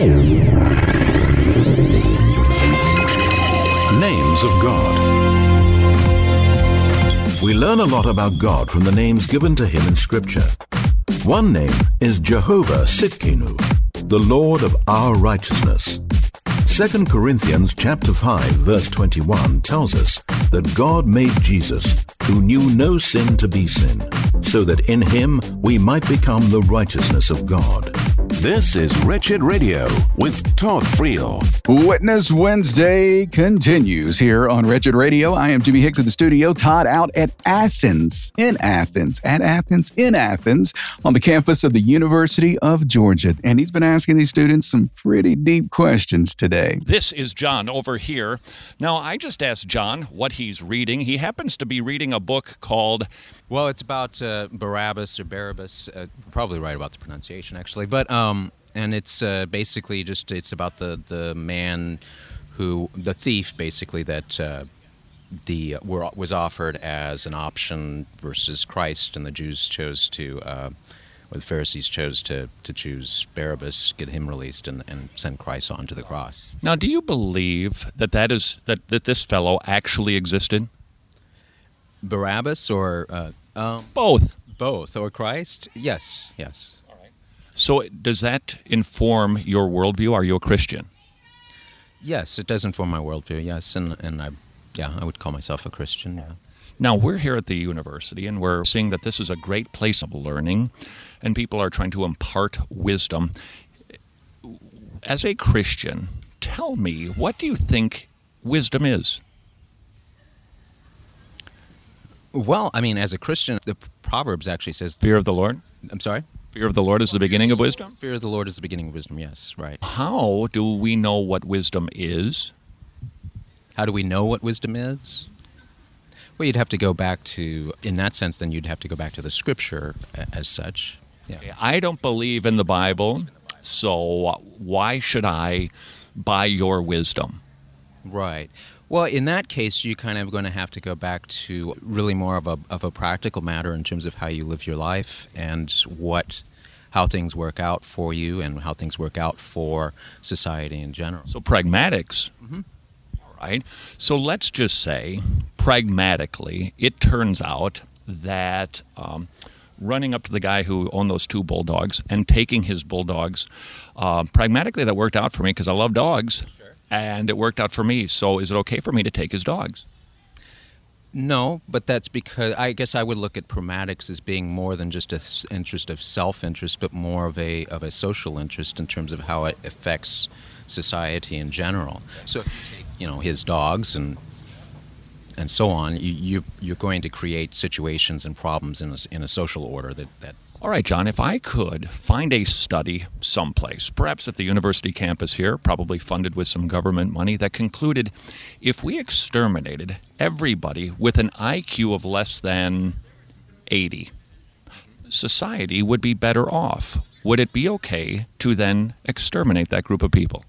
Names of God. We learn a lot about God from the names given to him in Scripture. One name is Jehovah Tsidkenu, the Lord of our righteousness. 2 Corinthians chapter 5, verse 21 tells us that God made Jesus, who knew no sin, to be sin, so that in him we might become the righteousness of God. This is Wretched Radio with Todd Friel. Witness Wednesday continues here on Wretched Radio. I am Jimmy Hicks in the studio. Todd out at Athens, on the campus of the University of Georgia. And he's been asking these students some pretty deep questions today. This is John over here. Now, I just asked John what he's reading. He happens to be reading a book called... Well, it's about Barabbas or Barabbas. Probably right about the pronunciation, actually. But and it's basically just it's about the man the thief, basically, that was offered as an option versus Christ, and the Jews chose to, or the Pharisees chose to choose Barabbas, get him released, and send Christ on to the cross. Now, do you believe that this fellow actually existed? Barabbas or Both. Both, or Christ? Yes. All right. So does that inform your worldview? Are you a Christian? Yes, it does inform my worldview, yes, and I would call myself a Christian, yeah. Now, we're here at the university, and we're seeing that this is a great place of learning, and people are trying to impart wisdom. As a Christian, tell me, what do you think wisdom is? Well, I mean, as a Christian, the Proverbs actually says... Fear of the Lord? I'm sorry? Fear of the Lord is the beginning of wisdom? Fear of the Lord is the beginning of wisdom, yes, right. How do we know what wisdom is? How do we know what wisdom is? Well, you'd have to go back to, in that sense, then you'd have to go back to the Scripture as such. Yeah. Okay, I don't believe in the Bible, so why should I buy your wisdom? Right. Well, in that case, you're kind of going to have to go back to really more of a practical matter in terms of how you live your life and how things work out for you and how things work out for society in general. So pragmatics. Mm-hmm. All right. So let's just say, pragmatically, it turns out that running up to the guy who owned those two bulldogs and taking his bulldogs, pragmatically that worked out for me because I love dogs. Sure. And it worked out for me. So is it okay for me to take his dogs? No, but that's because I guess I would look at pragmatics as being more than just an interest of self-interest, but more of a social interest in terms of how it affects society in general. So if you take, his dogs and so on, you're going to create situations and problems in a social order that. All right, John, if I could find a study someplace, perhaps at the university campus here, probably funded with some government money, that concluded if we exterminated everybody with an IQ of less than 80, society would be better off. Would it be okay to then exterminate that group of people?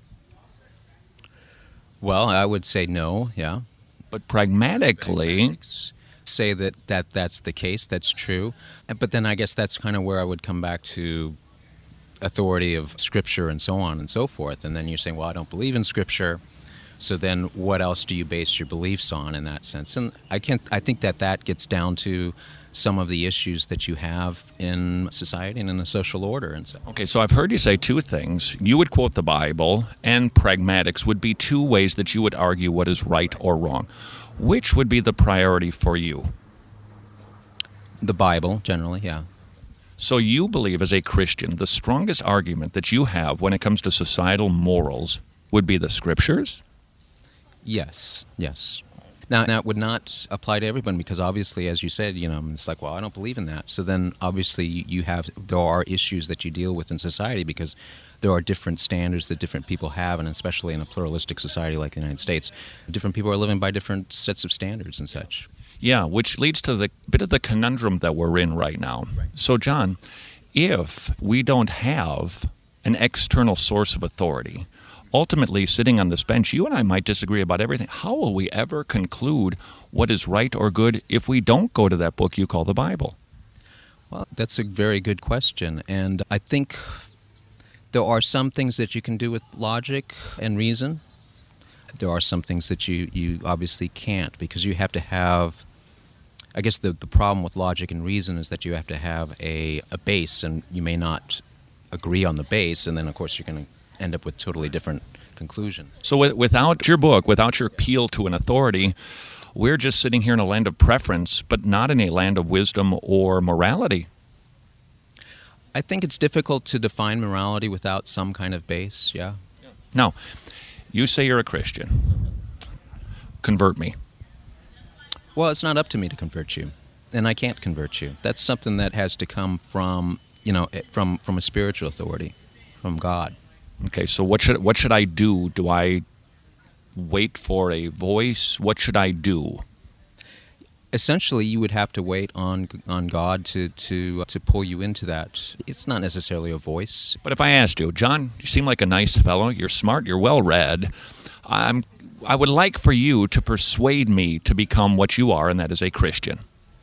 Well, I would say no, yeah. But pragmatically... say that's the case, that's true. But then I guess that's kind of where I would come back to authority of Scripture and so on and so forth. And then you're saying, well, I don't believe in Scripture, so then what else do you base your beliefs on in that sense? And I think that gets down to some of the issues that you have in society and in the social order and so. Okay, so I've heard you say two things. You would quote the Bible, and pragmatics would be two ways that you would argue what is right or wrong. Which would be the priority for you? The Bible, generally, yeah. So you believe, as a Christian, the strongest argument that you have when it comes to societal morals would be the Scriptures? Yes. Now, that would not apply to everyone because obviously, as you said, it's like, well, I don't believe in that. So then, obviously, there are issues that you deal with in society because there are different standards that different people have, and especially in a pluralistic society like the United States, different people are living by different sets of standards and such. Yeah, which leads to the bit of the conundrum that we're in right now. Right. So, John, if we don't have an external source of authority, ultimately, sitting on this bench, you and I might disagree about everything. How will we ever conclude what is right or good if we don't go to that book you call the Bible? Well, that's a very good question, and I think There are some things that you can do with logic and reason. There are some things that you obviously can't, because you have to have, I guess the problem with logic and reason is that you have to have a base, and you may not agree on the base, and then of course you're going to end up with totally different conclusion. So without your book, without your appeal to an authority, we're just sitting here in a land of preference, but not in a land of wisdom or morality. I think it's difficult to define morality without some kind of base, yeah. Now, you say you're a Christian. Convert me. Well, it's not up to me to convert you, and I can't convert you. That's something that has to come from, from a spiritual authority, from God. Okay, so what should I do? Do I wait for a voice? What should I do? Essentially, you would have to wait on God to pull you into that. It's not necessarily a voice. But if I asked you, John, you seem like a nice fellow. You're smart. You're well-read. I would like for you to persuade me to become what you are, and that is a Christian.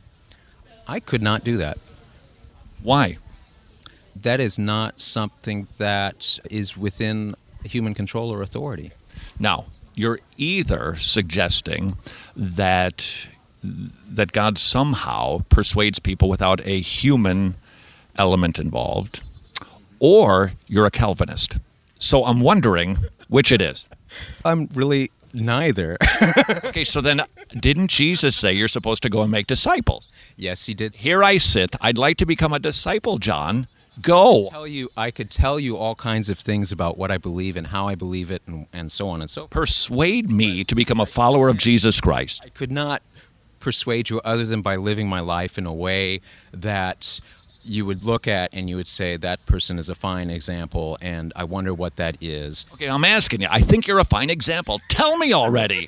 I could not do that. Why? That is not something that is within human control or authority. Now, you're either suggesting that God somehow persuades people without a human element involved, or you're a Calvinist. So I'm wondering which it is. I'm really neither. Okay, so then didn't Jesus say you're supposed to go and make disciples? Yes, he did. Here I sit. I'd like to become a disciple, John. Go. I could tell you all kinds of things about what I believe and how I believe it, and so on and so forth. Persuade me to become a follower of Jesus Christ. I could not persuade you other than by living my life in a way that you would look at and you would say, that person is a fine example, and I wonder what that is. Okay, I'm asking you. I think you're a fine example. Tell me already.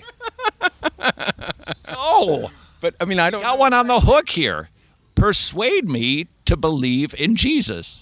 Go. But, I mean, I don't... Got one on the hook here. Persuade me to believe in Jesus.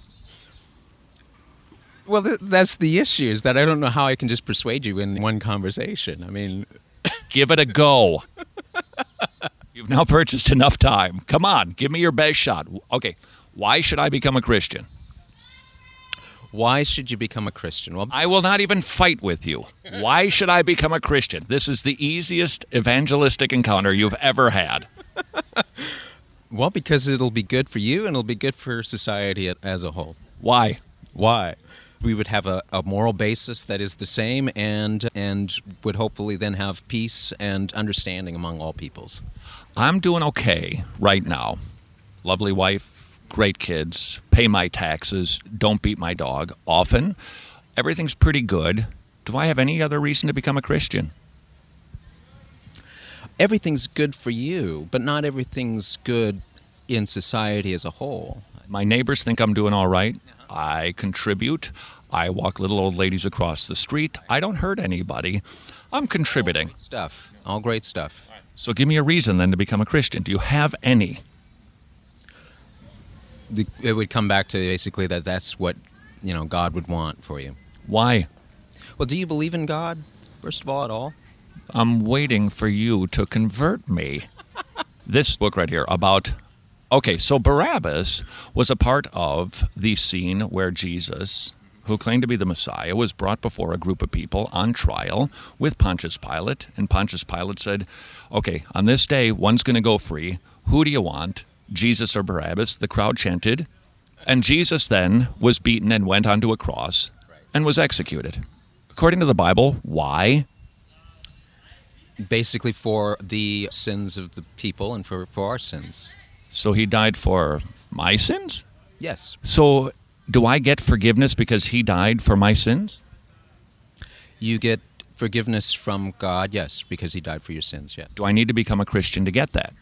Well, that's the issue, is that I don't know how I can just persuade you in one conversation. I mean... Give it a go. You've now purchased enough time. Come on, give me your best shot. Okay, why should I become a Christian? Why should you become a Christian? Well, I will not even fight with you. Why should I become a Christian? This is the easiest evangelistic encounter you've ever had. Well, because it'll be good for you and it'll be good for society as a whole. Why? Why? We would have a moral basis that is the same, and would hopefully then have peace and understanding among all peoples. I'm doing okay right now. Lovely wife, great kids, pay my taxes, don't beat my dog often. Everything's pretty good. Do I have any other reason to become a Christian? Everything's good for you, but not everything's good in society as a whole. My neighbors think I'm doing all right. I contribute. I walk little old ladies across the street. I don't hurt anybody. I'm contributing. Great stuff. All great stuff. So give me a reason then to become a Christian. Do you have any? It would come back to basically that's what, God would want for you. Why? Well, do you believe in God, first of all, at all? I'm waiting for you to convert me. This book right here about... Okay, so Barabbas was a part of the scene where Jesus, who claimed to be the Messiah, was brought before a group of people on trial with Pontius Pilate. And Pontius Pilate said, okay, on this day, one's going to go free. Who do you want, Jesus or Barabbas? The crowd chanted. And Jesus then was beaten and went onto a cross and was executed. According to the Bible, why? Basically for the sins of the people and for our sins. So he died for my sins? Yes. So do I get forgiveness because he died for my sins? You get forgiveness from God, yes, because he died for your sins, yes. Do I need to become a Christian to get that?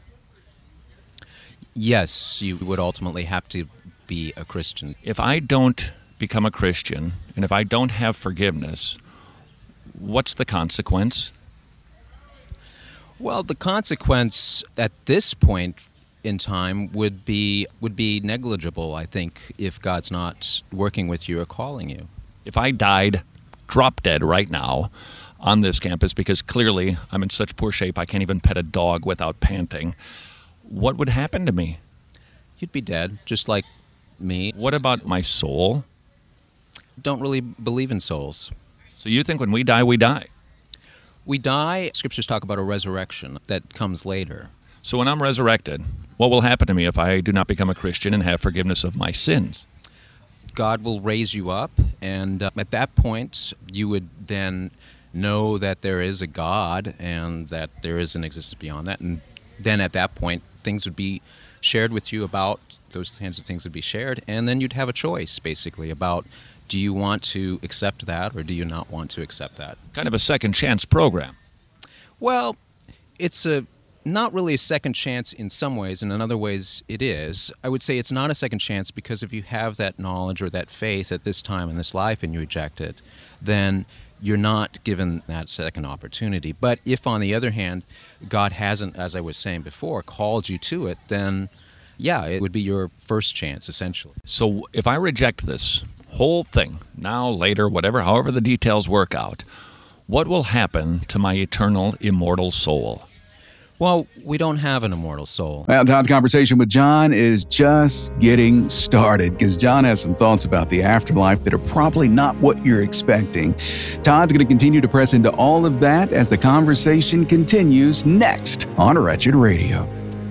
Yes, you would ultimately have to be a Christian. If I don't become a Christian, and if I don't have forgiveness, what's the consequence? Well, the consequence at this point in time would be negligible, I think, if God's not working with you or calling you. If I died, drop dead right now on this campus, because clearly I'm in such poor shape I can't even pet a dog without panting, what would happen to me? You'd be dead, just like me. What about my soul? don't really believe in souls. So you think when we die, we die? We die, scriptures talk about a resurrection that comes later. So when I'm resurrected, what will happen to me if I do not become a Christian and have forgiveness of my sins? God will raise you up, and at that point, you would then know that there is a God and that there is an existence beyond that. And then at that point, things would be shared with you about, those kinds of things would be shared, and then you'd have a choice, basically, about do you want to accept that or do you not want to accept that? Kind of a second chance program. Well, it's not really a second chance in some ways, and in other ways it is. I would say it's not a second chance because if you have that knowledge or that faith at this time in this life and you reject it, then you're not given that second opportunity. But if, on the other hand, God hasn't, as I was saying before, called you to it, then, yeah, it would be your first chance, essentially. So if I reject this whole thing, now, later, whatever, however the details work out, what will happen to my eternal, immortal soul? Well, we don't have an immortal soul. Well, Todd's conversation with John is just getting started because John has some thoughts about the afterlife that are probably not what you're expecting. Todd's going to continue to press into all of that as the conversation continues next on Wretched Radio.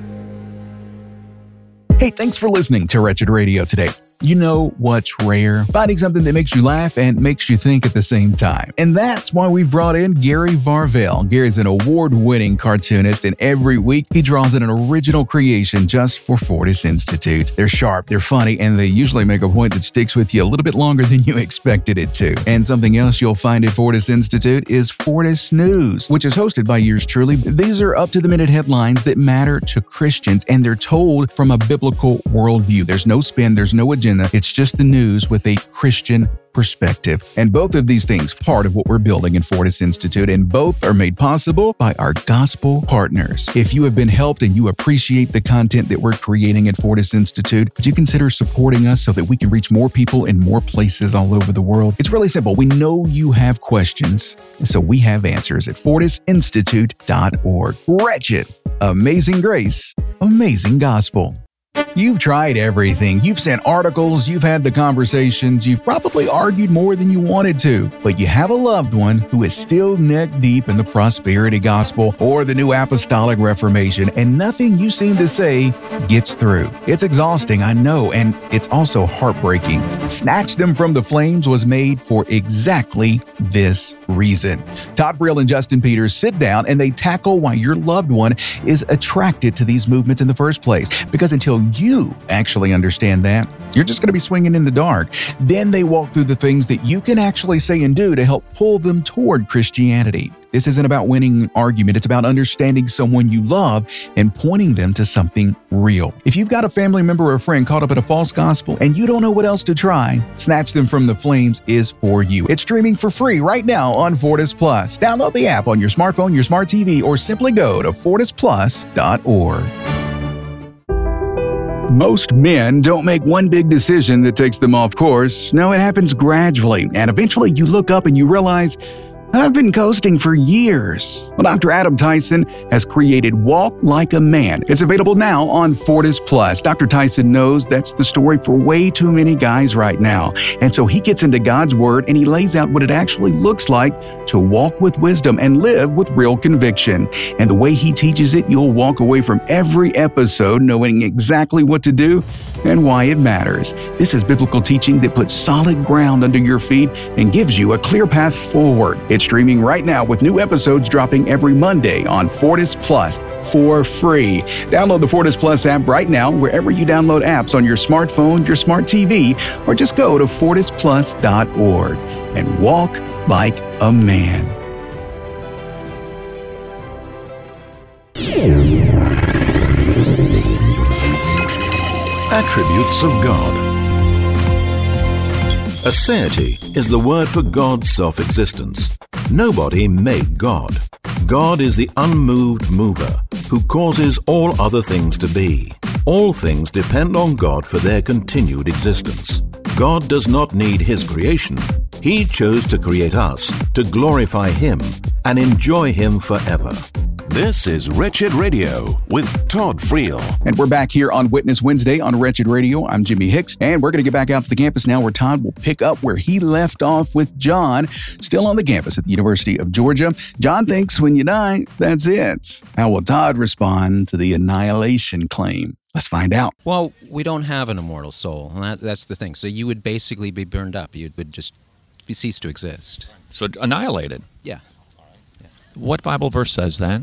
Hey, thanks for listening to Wretched Radio today. You know what's rare? Finding something that makes you laugh and makes you think at the same time. And that's why we brought in Gary Varvel. Gary's an award-winning cartoonist, and every week he draws in an original creation just for Fortis Institute. They're sharp, they're funny, and they usually make a point that sticks with you a little bit longer than you expected it to. And something else you'll find at Fortis Institute is Fortis News, which is hosted by yours truly. These are up-to-the-minute headlines that matter to Christians, and they're told from a biblical worldview. There's no spin, there's no agenda. It's just the news with a Christian perspective. And both of these things, part of what we're building in Fortis Institute, and both are made possible by our gospel partners. If you have been helped and you appreciate the content that we're creating at Fortis Institute, would you consider supporting us so that we can reach more people in more places all over the world? It's really simple. We know you have questions, and so we have answers at fortisinstitute.org. Wretched, amazing grace, amazing gospel. You've tried everything. You've sent articles, you've had the conversations, you've probably argued more than you wanted to, but you have a loved one who is still neck deep in the prosperity gospel or the new apostolic reformation, and nothing you seem to say gets through. It's exhausting, I know, and it's also heartbreaking. Snatch Them from the Flames was made for exactly this reason. Todd Friel and Justin Peters sit down and they tackle why your loved one is attracted to these movements in the first place, because until you actually understand that, you're just going to be swinging in the dark. Then they walk through the things that you can actually say and do to help pull them toward Christianity. This isn't about winning an argument. It's about understanding someone you love and pointing them to something real. If you've got a family member or a friend caught up in a false gospel and you don't know what else to try, Snatch Them from the Flames is for you. It's streaming for free right now on Fortis Plus. Download the app on your smartphone, your smart TV, or simply go to fortisplus.org. Most men don't make one big decision that takes them off course. No, it happens gradually, and eventually you look up and you realize, I've been coasting for years. Well, Dr. Adam Tyson has created Walk Like a Man. It's available now on Fortis Plus. Dr. Tyson knows that's the story for way too many guys right now. And so he gets into God's Word and he lays out what it actually looks like to walk with wisdom and live with real conviction. And the way he teaches it, you'll walk away from every episode knowing exactly what to do and why it matters. This is biblical teaching that puts solid ground under your feet and gives you a clear path forward. It's streaming right now with new episodes dropping every Monday on Fortis Plus for free. Download the Fortis Plus app right now wherever you download apps on your smartphone, your smart TV, or just go to fortisplus.org and walk like a man. Attributes of God. Aseity is the word for God's self-existence. Nobody made God. God is the unmoved mover who causes all other things to be. All things depend on God for their continued existence. God does not need His creation. He chose to create us to glorify Him and enjoy Him forever. This is Wretched Radio with Todd Friel. And we're back here on Witness Wednesday on Wretched Radio. I'm Jimmy Hicks, and we're going to get back out to the campus now where Todd will pick up where he left off with John, still on the campus at the University of Georgia. John thinks when you die, that's it. How will Todd respond to the annihilation claim? Let's find out. Well, we don't have an immortal soul, and that's the thing. So you would basically be burned up. You would just cease to exist. So annihilated. Yeah. What Bible verse says that?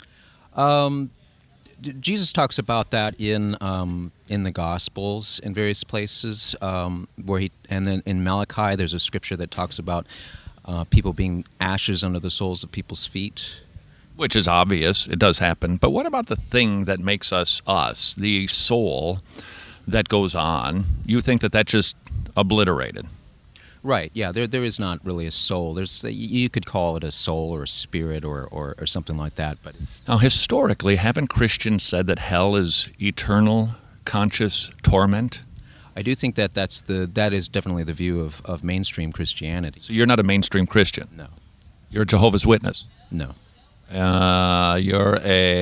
Jesus talks about that in the Gospels in various places, and then in Malachi there's a scripture that talks about people being ashes under the soles of people's feet. Which is obvious. It does happen. But what about the thing that makes us us, the soul that goes on? You think that just obliterated? Right, yeah, there is not really a soul. You could call it a soul or a spirit or something like that. But now, historically, haven't Christians said that hell is eternal, conscious torment? I do think that that is definitely the view of mainstream Christianity. So you're not a mainstream Christian? No. You're a Jehovah's Witness? No. You're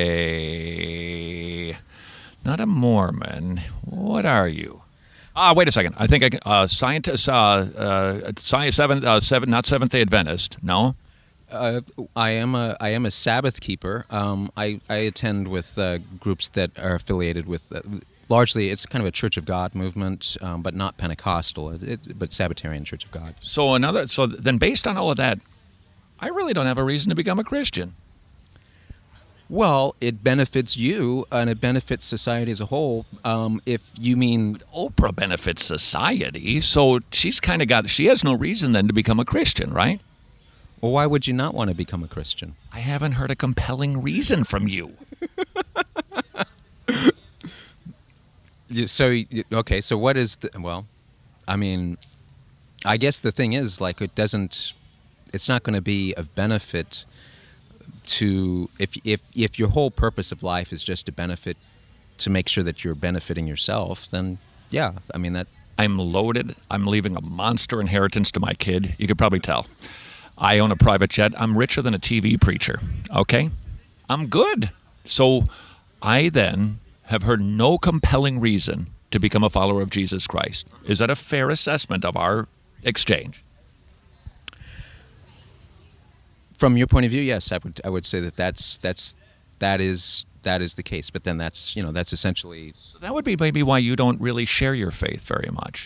not a Mormon. What are you? Wait a second. I think scientist, not Seventh-day Adventist. No. I am a Sabbath keeper. I attend with groups that are affiliated with. Largely, it's kind of a Church of God movement, but not Pentecostal. But Sabbatarian Church of God. So then, based on all of that, I really don't have a reason to become a Christian. Well, it benefits you, and it benefits society as a whole. If you mean... But Oprah benefits society, so she has no reason then to become a Christian, right? Well, why would you not want to become a Christian? I haven't heard a compelling reason from you. So what is I guess the thing is, it's not going to be of benefit to if your whole purpose of life is just to make sure that you're benefiting yourself, then yeah, I mean that. I'm loaded. I'm leaving a monster inheritance to my kid. You could probably tell. I own a private jet. I'm richer than a TV preacher. Okay? I'm good. So I then have heard no compelling reason to become a follower of Jesus Christ. Is that a fair assessment of our exchange? From your point of view, yes, I would say that is the case. But then that's essentially. So that would be maybe why you don't really share your faith very much.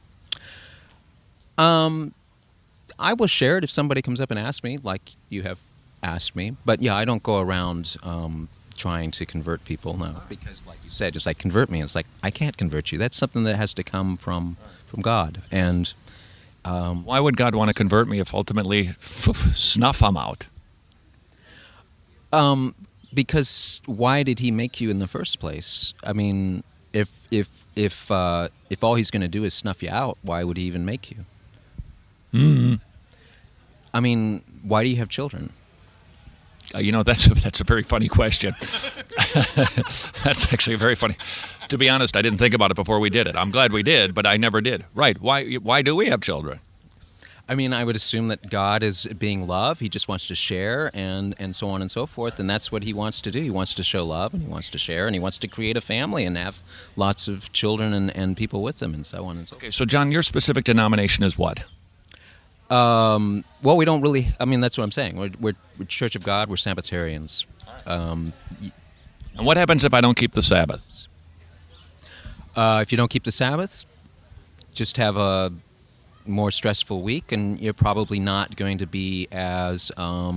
I will share it if somebody comes up and asks me, like you have asked me. But yeah, I don't go around trying to convert people. No, because like you said, just like convert me. It's like I can't convert you. That's something that has to come from God. And why would God want to convert me if ultimately snuff I'm out? Because why did He make you in the first place? I mean, if all He's going to do is snuff you out, why would He even make you? Mm-hmm. I mean, why do you have children? That's a very funny question. That's actually very funny. To be honest, I didn't think about it before we did it. I'm glad we did, but I never did. Right. Why do we have children? I mean, I would assume that God is being love. He just wants to share and so on and so forth, and that's what He wants to do. He wants to show love, and He wants to share, and He wants to create a family and have lots of children and people with them and so on and so forth. Okay, so John, your specific denomination is what? Well, we don't really. I mean, that's what I'm saying. We're Church of God. We're Sabbatarians. And what happens if I don't keep the Sabbath? If you don't keep the Sabbath, just have a more stressful week, and you're probably not going to be as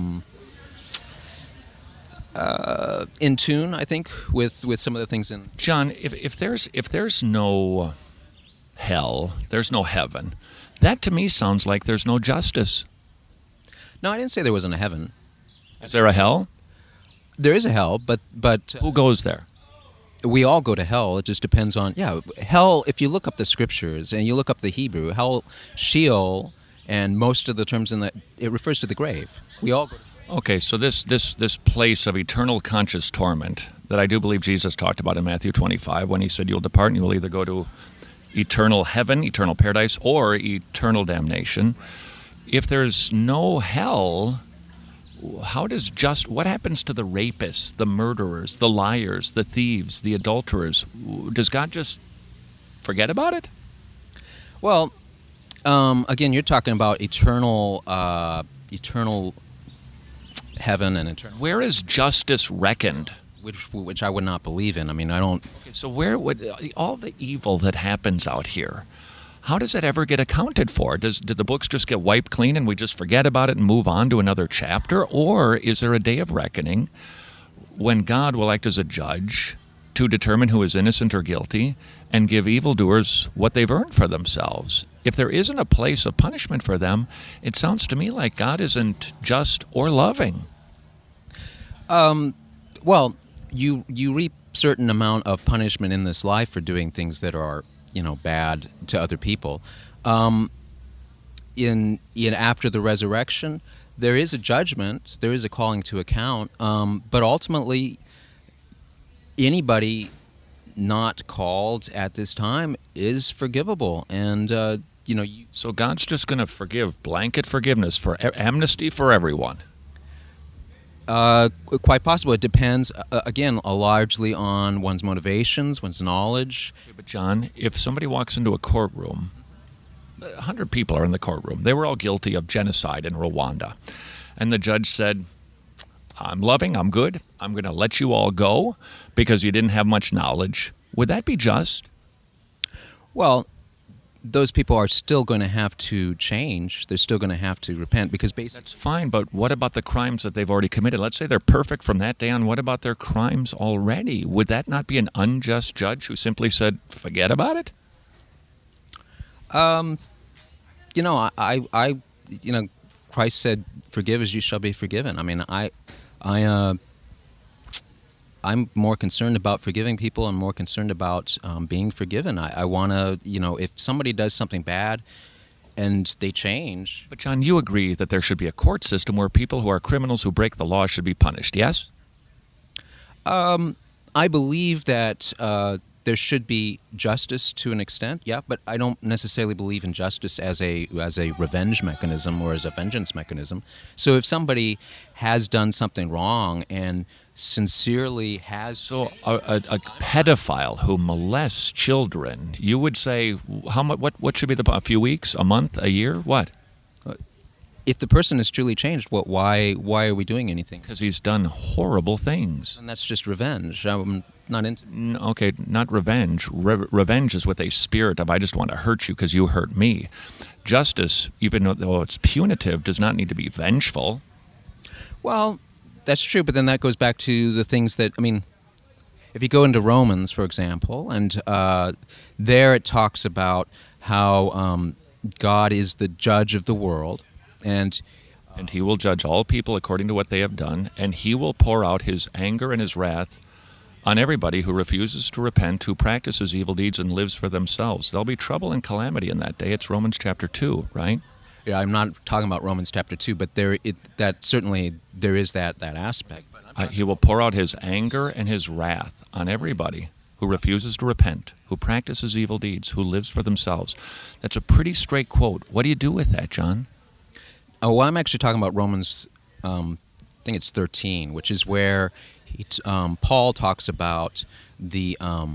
in tune, I think, with some of the things in. John, if there's no hell, there's no heaven. That to me sounds like there's no justice. No, I didn't say there wasn't a heaven. Is there a hell? There is a hell, but who goes there? We all go to hell. It just depends on hell. If you look up the scriptures and you look up the Hebrew, hell, Sheol, and most of the terms in that it refers to the grave. We all go to the grave. Okay, so this place of eternal conscious torment that I do believe Jesus talked about in Matthew 25 when He said you'll depart and you will either go to eternal heaven, eternal paradise, or eternal damnation. If there's no hell, what happens to the rapists, the murderers, the liars, the thieves, the adulterers? Does God just forget about it? Well, again, you're talking about eternal heaven and eternal, Where is justice reckoned? which I would not believe in. I mean, I don't. Okay, so where would all the evil that happens out here, how does it ever get accounted for? Did the books just get wiped clean and we just forget about it and move on to another chapter? Or is there a day of reckoning when God will act as a judge to determine who is innocent or guilty and give evildoers what they've earned for themselves? If there isn't a place of punishment for them, it sounds to me like God isn't just or loving. Well, you reap certain amount of punishment in this life for doing things that are, bad to other people. In after the resurrection, there is a judgment, there is a calling to account, but ultimately, anybody not called at this time is forgivable, and So God's just going to forgive, blanket forgiveness for amnesty for everyone. Quite possible. It depends, again, largely on one's motivations, one's knowledge. Okay, but John, if somebody walks into a courtroom, 100 people are in the courtroom. They were all guilty of genocide in Rwanda. And the judge said, I'm loving, I'm good, I'm going to let you all go because you didn't have much knowledge. Would that be just? Well, those people are still going to have to change. They're still going to have to repent because basically... That's fine, but what about the crimes that they've already committed? Let's say they're perfect from that day on. What about their crimes already? Would that not be an unjust judge who simply said, forget about it? Christ said, forgive as you shall be forgiven. I mean, I'm more concerned about forgiving people and more concerned about being forgiven. I want to, if somebody does something bad and they change. But John, you agree that there should be a court system where people who are criminals who break the law should be punished, yes? I believe that there should be justice to an extent, yeah, but I don't necessarily believe in justice as a revenge mechanism or as a vengeance mechanism. So if somebody has done something wrong and sincerely has... So a pedophile who molests children, you would say, what should be a few weeks, a month, a year, what? If the person is truly changed, why are we doing anything? Because he's done horrible things. And that's just revenge. I'm not into... Okay, not revenge. Revenge is with a spirit of, I just want to hurt you because you hurt me. Justice, even though it's punitive, does not need to be vengeful. Well, that's true, but then that goes back to the things that, if you go into Romans, for example, and there it talks about how God is the judge of the world, and he will judge all people according to what they have done, and he will pour out his anger and his wrath on everybody who refuses to repent, who practices evil deeds and lives for themselves. There'll be trouble and calamity in that day. It's Romans chapter 2, right? Yeah, I'm not talking about Romans chapter 2, but there is that aspect. He will pour out his anger and his wrath on everybody who refuses to repent, who practices evil deeds, who lives for themselves. That's a pretty straight quote. What do you do with that, John? Oh, well, I'm actually talking about Romans, I think it's 13, which is where Paul talks about the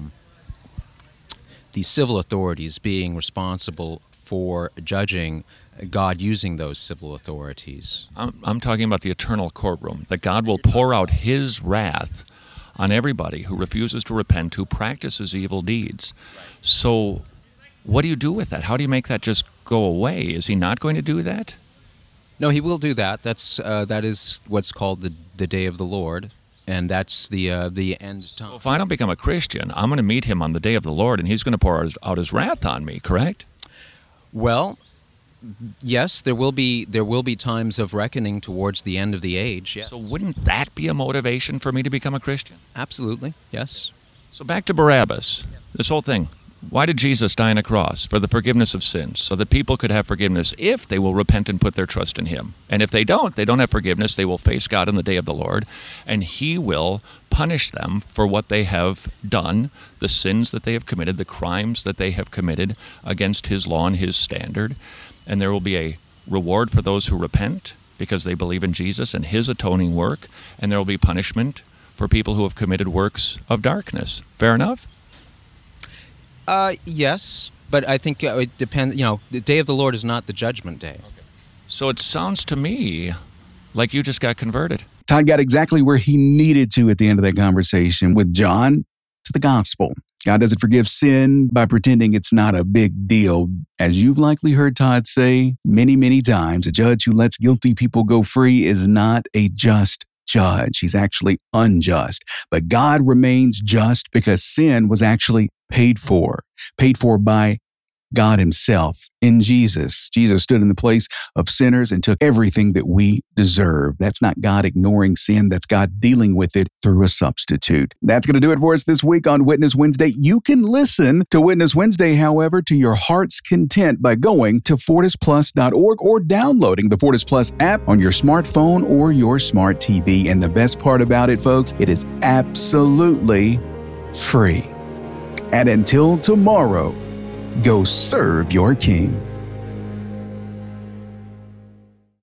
civil authorities being responsible for judging, God using those civil authorities. I'm talking about the eternal courtroom, that God will pour out his wrath on everybody who refuses to repent, who practices evil deeds. So what do you do with that? How do you make that just go away? Is he not going to do that? No, he will do that. That is what's called the day of the Lord, and that's the end time. So if I don't become a Christian, I'm going to meet him on the day of the Lord, and he's going to pour out his wrath on me, correct? Well, yes, there will be times of reckoning towards the end of the age. Yes. So wouldn't that be a motivation for me to become a Christian? Absolutely, yes. So back to Barabbas, this whole thing. Why did Jesus die on a cross? For the forgiveness of sins, so that people could have forgiveness if they will repent and put their trust in him. And if they don't have forgiveness, they will face God in the day of the Lord, and he will punish them for what they have done, the sins that they have committed, the crimes that they have committed against his law and his standard. And there will be a reward for those who repent because they believe in Jesus and his atoning work, and there will be punishment for people who have committed works of darkness. Fair enough? Yes, but I think it depends. The day of the Lord is not the judgment day. Okay. So it sounds to me like you just got converted. Todd got exactly where he needed to at the end of that conversation with John to the gospel. God doesn't forgive sin by pretending it's not a big deal. As you've likely heard Todd say many, many times, a judge who lets guilty people go free is not a just judge. He's actually unjust. But God remains just because sin was actually paid for by God himself in Jesus. Jesus stood in the place of sinners and took everything that we deserve. That's not God ignoring sin. That's God dealing with it through a substitute. That's going to do it for us this week on Witness Wednesday. You can listen to Witness Wednesday, however, to your heart's content by going to FortisPlus.org or downloading the Fortis Plus app on your smartphone or your smart TV. And the best part about it, folks, it is absolutely free. And until tomorrow, go serve your King.